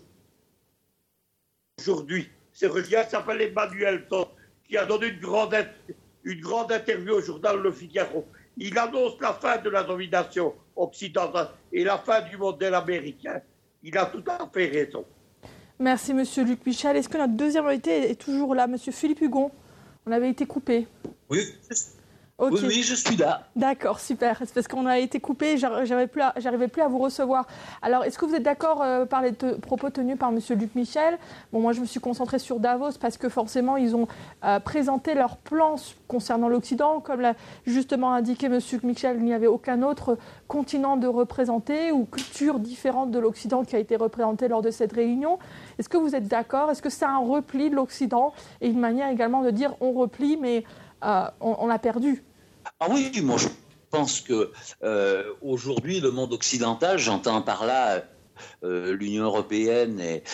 Aujourd'hui, c'est Russia s'appelle Emmanuel Todd, qui a donné une grande, une grande interview au journal Le Figaro. Il annonce la fin de la domination occidentale et la fin du modèle américain. Il a tout à fait raison. Merci, Monsieur Luc Michel. Est-ce que notre deuxième invité est toujours là, Monsieur Philippe Hugon ? On avait été coupé. Oui, okay. oui, oui, je suis là. D'accord, super. C'est parce qu'on a été coupé, j'arrivais plus à, j'arrivais plus à vous recevoir. Alors, est-ce que vous êtes d'accord euh, par les te- propos tenus par Monsieur Luc Michel ? Bon, moi, je me suis concentrée sur Davos parce que forcément, ils ont euh, présenté leur plan concernant l'Occident. Comme l'a justement indiqué Monsieur Luc Michel, il n'y avait aucun autre continent de représenté ou culture différente de l'Occident qui a été représentée lors de cette réunion. Est-ce que vous êtes d'accord ? Est-ce que c'est un repli de l'Occident et une manière également de dire on replie, mais euh, on, on a perdu ? Ah oui, moi je pense que euh, aujourd'hui le monde occidental, j'entends par là euh, l'Union européenne et,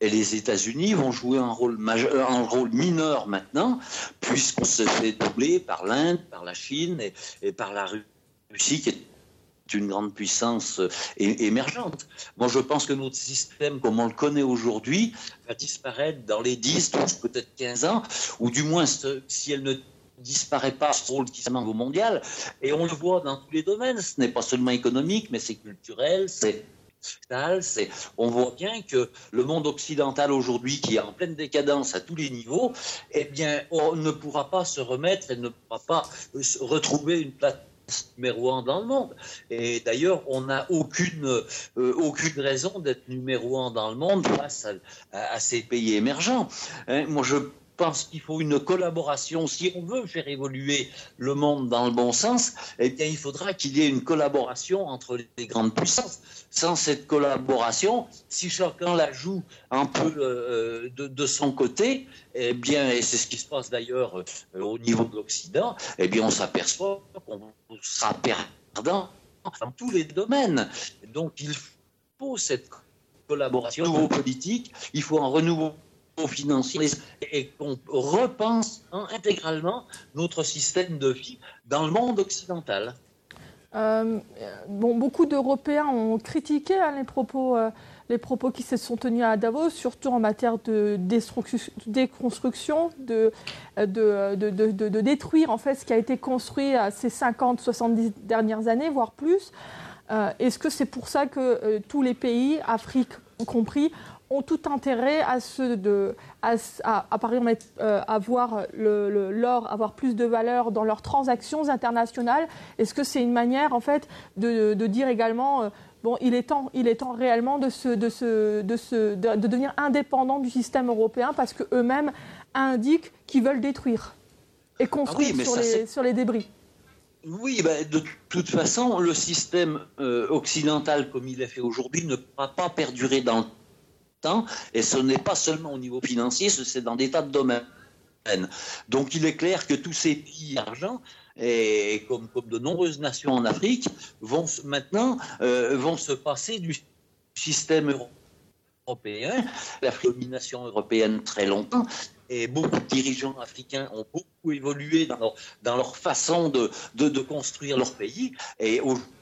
et les États-Unis vont jouer un rôle, majeur, un rôle mineur maintenant, puisqu'on se fait doubler par l'Inde, par la Chine et, et par la Russie, qui est une grande puissance émergente. Moi, je pense que notre système, comme on le connaît aujourd'hui, va disparaître dans les dix, douze, peut-être quinze ans, ou du moins, si elle ne disparaît pas, ce rôle qui s'amène au mondial. Et on le voit dans tous les domaines. Ce n'est pas seulement économique, mais c'est culturel, c'est c'est, on voit bien que le monde occidental aujourd'hui, qui est en pleine décadence à tous les niveaux, eh bien, on ne pourra pas se remettre et ne pourra pas retrouver une place numéro un dans le monde. Et d'ailleurs, on n'a aucune, euh, aucune raison d'être numéro un dans le monde face à, à, à ces pays émergents. Hein, moi, je pense qu'il faut une collaboration. Si on veut faire évoluer le monde dans le bon sens, eh bien, il faudra qu'il y ait une collaboration entre les grandes puissances. Sans cette collaboration, si chacun la joue un peu euh, de, de son côté, eh bien, et c'est ce qui se passe d'ailleurs euh, au niveau de l'Occident, eh bien, on s'aperçoit qu'on sera perdant dans tous les domaines. Donc, il faut cette collaboration, un renouveau politique, il faut un renouveau financier et qu'on repense hein, intégralement notre système de vie dans le monde occidental. Euh, bon, beaucoup d'Européens ont critiqué hein, les, propos, euh, les propos qui se sont tenus à Davos, surtout en matière de déconstruction, de, de, de, de, de, de détruire en fait ce qui a été construit ces cinquante soixante-dix dernières années, voire plus. Euh, est-ce que c'est pour ça que euh, tous les pays, Afrique compris, ont tout intérêt à, ce de, à, à, à par exemple, euh, avoir le, le, l'or, avoir plus de valeur dans leurs transactions internationales? Est-ce que c'est une manière, en fait, de, de dire également, euh, bon, il est temps, il est temps réellement de, se, de, se, de, se, de, de devenir indépendant du système européen parce qu'eux-mêmes indiquent qu'ils veulent détruire et construire ah oui, sur, les, sur les débris? Oui, ben, de toute façon, le système euh, occidental comme il est fait aujourd'hui ne pourra pas perdurer dans le temps, et ce n'est pas seulement au niveau financier, c'est dans des tas de domaines. Donc il est clair que tous ces pays argent, et comme, comme de nombreuses nations en Afrique, vont maintenant euh, vont se passer du système européen, la domination européenne très longtemps, et beaucoup de dirigeants africains ont beaucoup évolué dans leur, dans leur façon de, de, de construire leur pays, et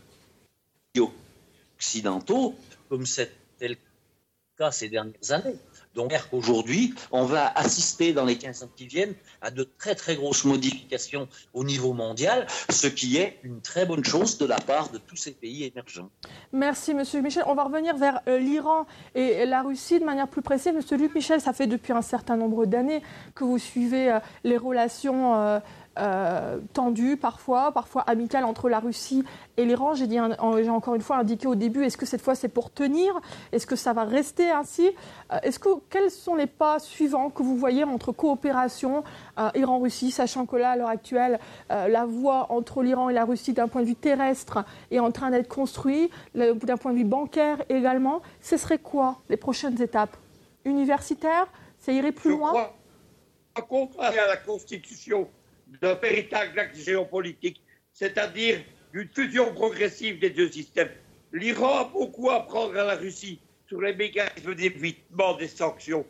aux occidentaux, comme c'était le cas ces dernières années. Donc aujourd'hui, on va assister dans les quinze ans qui viennent à de très très grosses modifications au niveau mondial, ce qui est une très bonne chose de la part de tous ces pays émergents. Merci Monsieur Michel. On va revenir vers euh, l'Iran et la Russie de manière plus précise. Monsieur Luc Michel, ça fait depuis un certain nombre d'années que vous suivez euh, les relations euh, euh, tendues parfois, parfois amicales entre la Russie et l'Iran. J'ai, dit, j'ai encore une fois indiqué au début, est-ce que cette fois c'est pour tenir? Est-ce que ça va rester ainsi? euh, Est-ce que quels sont les pas suivants que vous voyez entre coopération euh, Iran-Russie, sachant que là, à l'heure actuelle, euh, la voie entre l'Iran et la Russie d'un point de vue terrestre est en train d'être construite, le, d'un point de vue bancaire également. Ce serait quoi les prochaines étapes? Universitaires? Ça irait plus Je loin? crois, au contraire à la constitution d'un véritable acte géopolitique, c'est-à-dire d'une fusion progressive des deux systèmes. L'Iran a beaucoup à apprendre à la Russie sur les mécanismes d'évitement des sanctions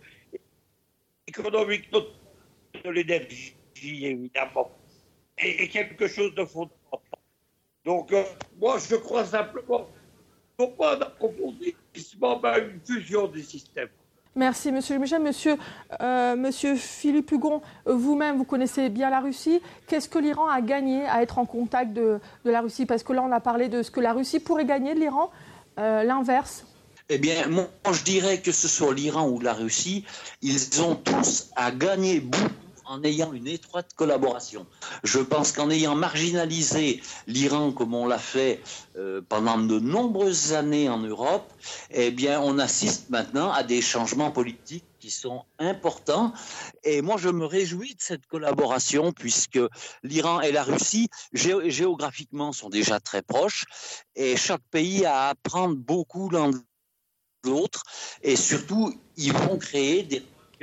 économiques, de l'énergie, évidemment, et, et quelque chose de fondamental. Donc, euh, moi, je crois simplement qu'il ne faut pas d'approfondissement, mais une fusion des systèmes. Merci, Monsieur Michel. Monsieur, euh, Monsieur Philippe Hugon, vous-même, vous connaissez bien la Russie. Qu'est-ce que l'Iran a gagné à être en contact de, de la Russie? Parce que là, on a parlé de ce que la Russie pourrait gagner de l'Iran. Euh, l'inverse? Eh bien, moi, je dirais que ce soit l'Iran ou la Russie, ils ont tous à gagner beaucoup en ayant une étroite collaboration. Je pense qu'en ayant marginalisé l'Iran comme on l'a fait euh, pendant de nombreuses années en Europe, eh bien, on assiste maintenant à des changements politiques qui sont importants. Et moi, je me réjouis de cette collaboration puisque l'Iran et la Russie, gé- géographiquement, sont déjà très proches et chaque pays a à apprendre beaucoup l'un de l'autre et surtout, ils vont créer des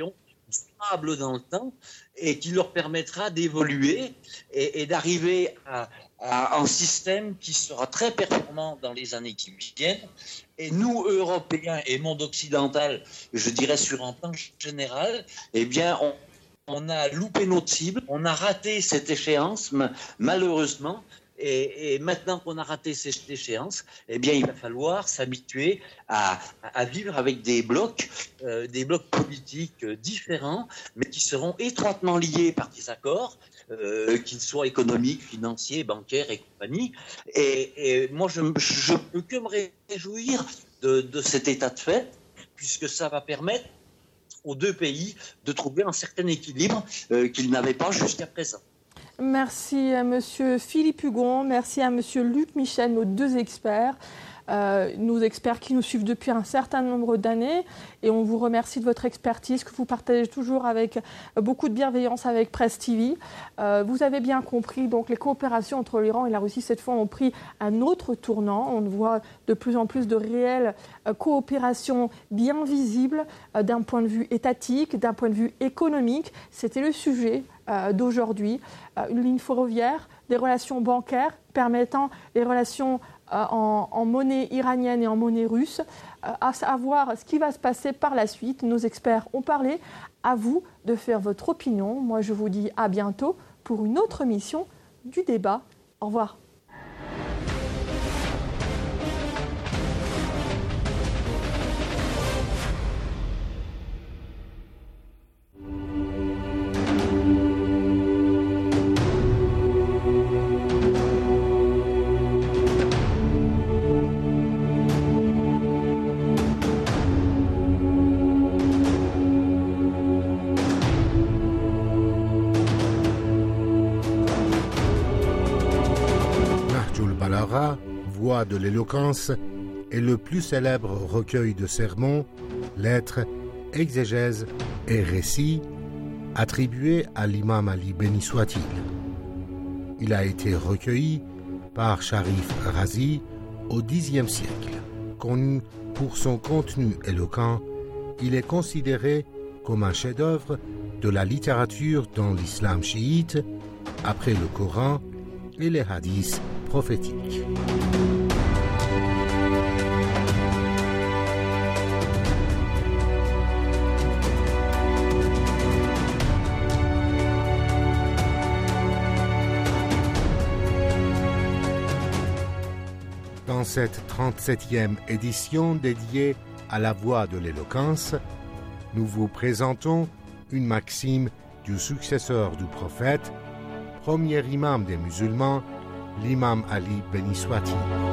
durable dans le temps et qui leur permettra d'évoluer et, et d'arriver à, à un système qui sera très performant dans les années qui viennent. Et nous, Européens et monde occidental, je dirais sur un plan général, eh bien, on, on a loupé notre cible, on a raté cette échéance, malheureusement. Et, et maintenant qu'on a raté cette échéance, eh bien, il va falloir s'habituer à, à vivre avec des blocs, euh, des blocs politiques différents, mais qui seront étroitement liés par des accords, euh, qu'ils soient économiques, financiers, bancaires et compagnie. Et, et moi, je ne peux que me réjouir de, de cet état de fait, puisque ça va permettre aux deux pays de trouver un certain équilibre euh, qu'ils n'avaient pas jusqu'à présent. Merci à Monsieur Philippe Hugon, merci à Monsieur Luc Michel, nos deux experts, euh, nos experts qui nous suivent depuis un certain nombre d'années. Et on vous remercie de votre expertise que vous partagez toujours avec beaucoup de bienveillance avec Presse T V. Euh, vous avez bien compris, donc les coopérations entre l'Iran et la Russie, cette fois, ont pris un autre tournant. On voit de plus en plus de réelles euh, coopérations bien visibles euh, d'un point de vue étatique, d'un point de vue économique. C'était le sujet euh, d'aujourd'hui. Euh, une ligne ferroviaire, des relations bancaires permettant les relations euh, en, en monnaie iranienne et en monnaie russe. Euh, à savoir ce qui va se passer par la suite. Nos experts ont parlé. À vous de faire votre opinion. Moi, je vous dis à bientôt pour une autre émission du débat. Au revoir. Voix de l'éloquence est le plus célèbre recueil de sermons, lettres, exégèses et récits attribué à l'imam Ali béni soit-il. Il a été recueilli par Sharif Razi au dixième siècle. Connu pour son contenu éloquent, il est considéré comme un chef-d'œuvre de la littérature dans l'islam chiite, après le Coran et les hadiths prophétiques. Dans cette trente-septième édition dédiée à la voix de l'éloquence, nous vous présentons une maxime du successeur du prophète, premier imam des musulmans, l'imam Ali béni soit-il.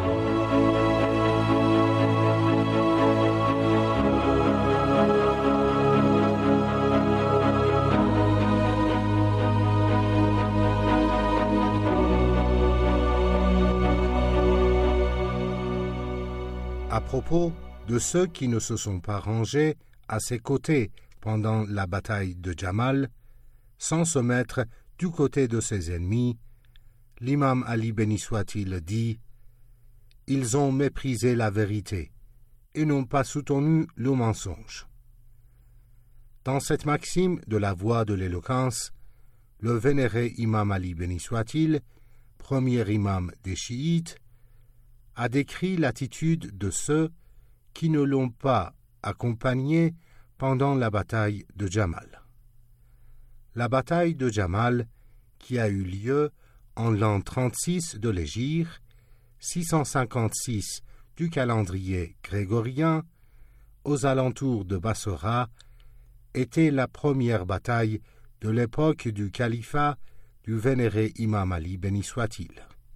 À propos de ceux qui ne se sont pas rangés à ses côtés pendant la bataille de Jamal, sans se mettre du côté de ses ennemis, l'imam Ali béni soit-il dit « Ils ont méprisé la vérité et n'ont pas soutenu le mensonge. » Dans cette maxime de la voix de l'éloquence, le vénéré imam Ali béni soit-il, premier imam des chiites, a décrit l'attitude de ceux qui ne l'ont pas accompagné pendant la bataille de Jamal. La bataille de Jamal, qui a eu lieu en l'an trente-six de l'Hégire, six cent cinquante-six du calendrier grégorien, aux alentours de Bassora, était la première bataille de l'époque du califat du vénéré imam Ali béni soit-il.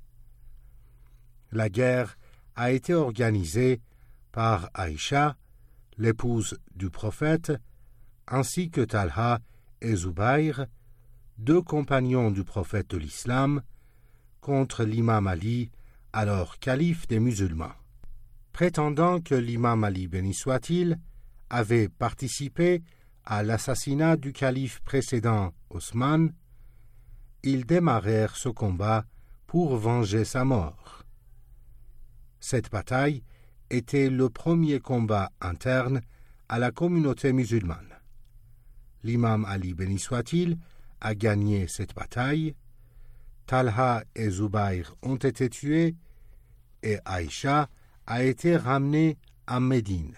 La guerre a été organisée par Aïcha, l'épouse du prophète, ainsi que Talha et Zubayr, deux compagnons du prophète de l'islam, contre l'imam Ali, alors calife des musulmans. Prétendant que l'imam Ali béni soit-il avait participé à l'assassinat du calife précédent Osman, ils démarrèrent ce combat pour venger sa mort. Cette bataille était le premier combat interne à la communauté musulmane. L'imam Ali béni soit-il a gagné cette bataille, Talha et Zubayr ont été tués et Aïcha a été ramenée à Médine.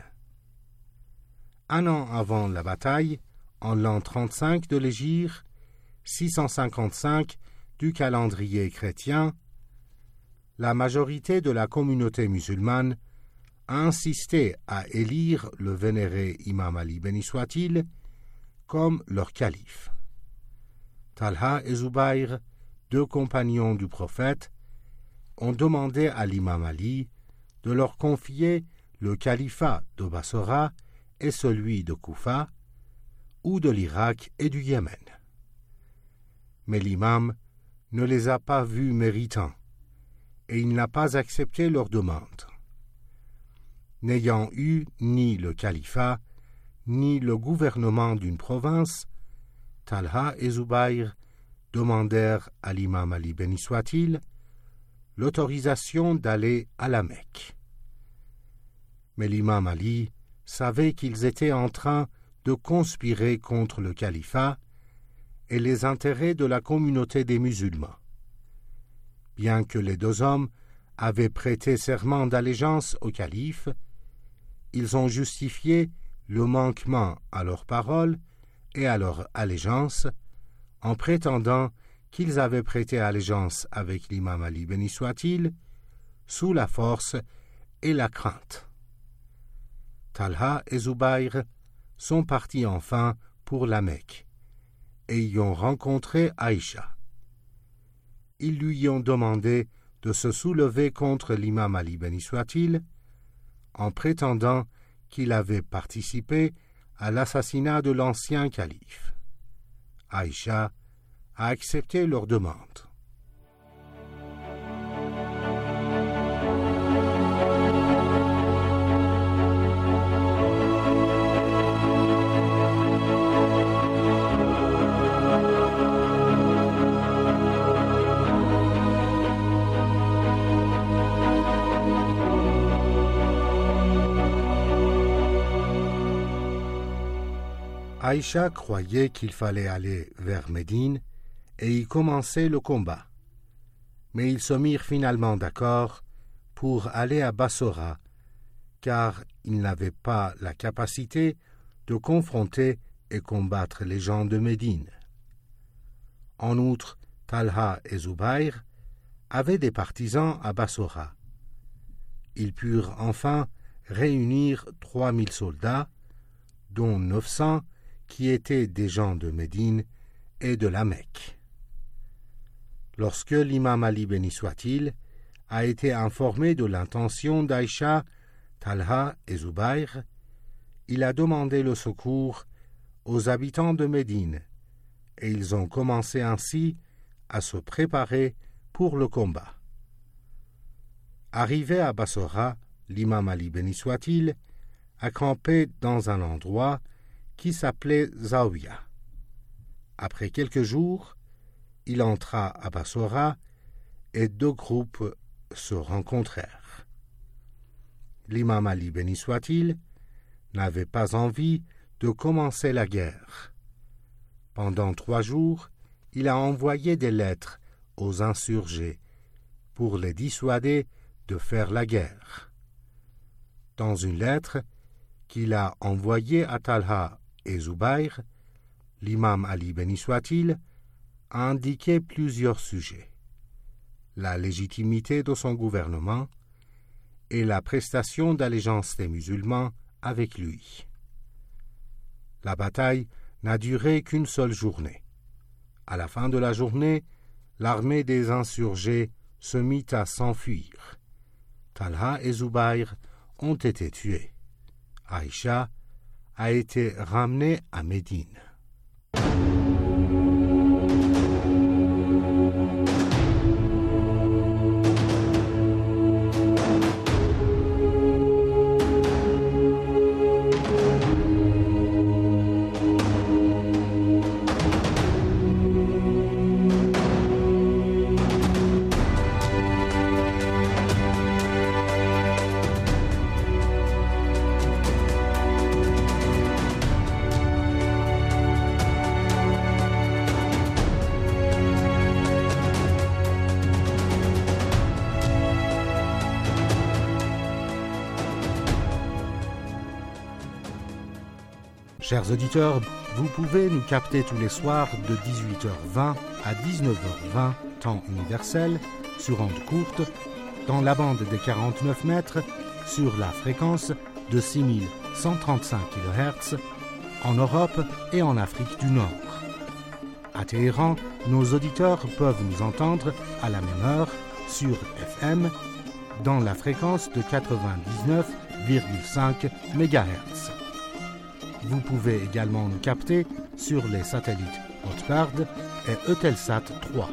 Un an avant la bataille, en l'an trente-cinq de l'Hégire, six cent cinquante-cinq du calendrier chrétien, la majorité de la communauté musulmane a insisté à élire le vénéré imam Ali béni soit-il comme leur calife. Talha et Zubayr, deux compagnons du prophète, ont demandé à l'imam Ali de leur confier le califat de Bassora et celui de Koufa, ou de l'Irak et du Yémen. Mais l'imam ne les a pas vus méritants, et il n'a pas accepté leur demande. N'ayant eu ni le califat, ni le gouvernement d'une province, Talha et Zubayr demandèrent à l'imam Ali béni soit-il l'autorisation d'aller à la Mecque. Mais l'imam Ali savait qu'ils étaient en train de conspirer contre le califat et les intérêts de la communauté des musulmans. Bien que les deux hommes avaient prêté serment d'allégeance au calife, ils ont justifié le manquement à leurs paroles et à leur allégeance en prétendant qu'ils avaient prêté allégeance avec l'imam Ali béni soit-il sous la force et la crainte. Talha et Zubayr sont partis enfin pour la Mecque et y ont rencontré Aïcha. Ils lui ont demandé de se soulever contre l'imam Ali béni soit-il en prétendant qu'il avait participé à l'assassinat de l'ancien calife. Aïcha a accepté leur demande. Aïcha croyait qu'il fallait aller vers Médine et y commencer le combat. Mais ils se mirent finalement d'accord pour aller à Bassora, car ils n'avaient pas la capacité de confronter et combattre les gens de Médine. En outre, Talha et Zubayr avaient des partisans à Bassora. Ils purent enfin réunir trois mille soldats, dont neuf cents qui étaient des gens de Médine et de la Mecque. Lorsque l'imam Ali béni soit-il a été informé de l'intention d'Aïcha, Talha et Zubayr, il a demandé le secours aux habitants de Médine et ils ont commencé ainsi à se préparer pour le combat. Arrivé à Bassora, l'imam Ali béni soit-il a campé dans un endroit qui s'appelait Zawiya. Après quelques jours, il entra à Bassora et deux groupes se rencontrèrent. L'imam Ali béni soit-il n'avait pas envie de commencer la guerre. Pendant trois jours, il a envoyé des lettres aux insurgés pour les dissuader de faire la guerre. Dans une lettre qu'il a envoyée à Talha et Zubayr, l'imam Ali béni soit-il a indiqué plusieurs sujets: la légitimité de son gouvernement et la prestation d'allégeance des musulmans avec lui. La bataille n'a duré qu'une seule journée. À la fin de la journée, l'armée des insurgés se mit à s'enfuir. Talha et Zubayr ont été tués. Aïcha a été ramenée à Médine. Chers auditeurs, vous pouvez nous capter tous les soirs de dix-huit heures vingt à dix-neuf heures vingt, temps universel, sur ondes courtes, dans la bande des quarante-neuf mètres, sur la fréquence de six mille cent trente-cinq kilohertz, en Europe et en Afrique du Nord. À Téhéran, nos auditeurs peuvent nous entendre à la même heure sur F M dans la fréquence de quatre-vingt-dix-neuf virgule cinq mégahertz. Vous pouvez également nous capter sur les satellites Hotbird et Eutelsat trois.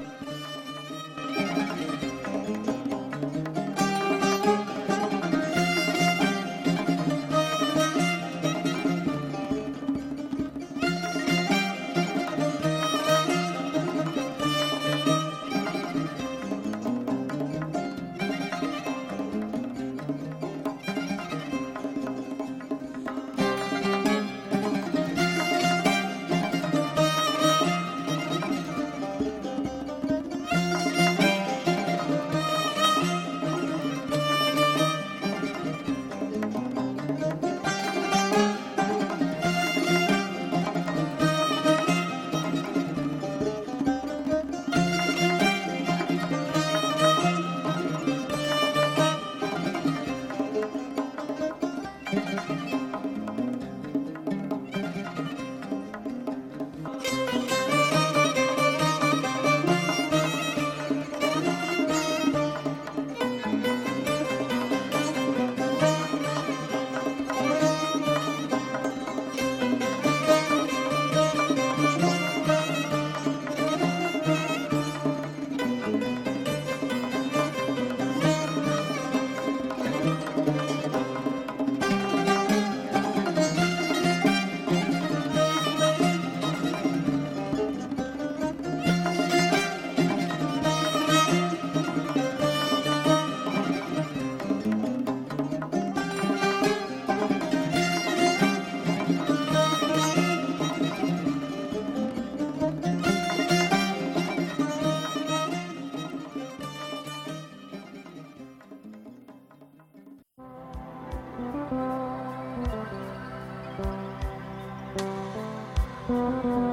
Thank you.